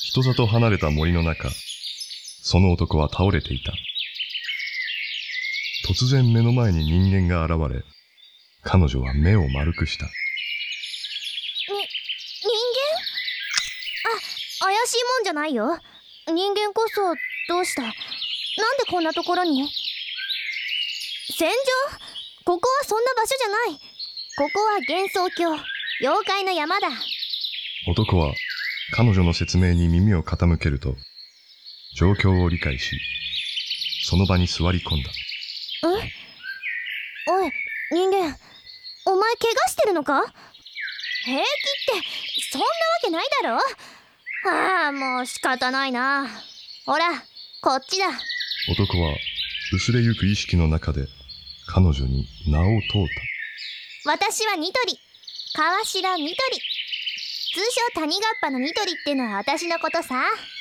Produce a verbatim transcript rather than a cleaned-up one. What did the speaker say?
人里離れた森の中、その男は倒れていた。突然目の前に人間が現れ、彼女は目を丸くした。に、 人間？あ、怪しいもんじゃないよ。人間こそどうした？なんでこんなところに？戦場？ここはそんな場所じゃない。ここは幻想郷、妖怪の山だ。 男は彼女の説明に耳を傾けると、状況を理解し、その場に座り込んだ。 え？おい、人間、お前怪我してるのか？平気ってそんなわけないだろ。ああ、もう仕方ないな。ほら、こっちだ。 男は薄れゆく意識の中で彼女に名を問うた。 私はニトリ、川白ニトリ。通称谷ガッパのニトリってのは私のことさ。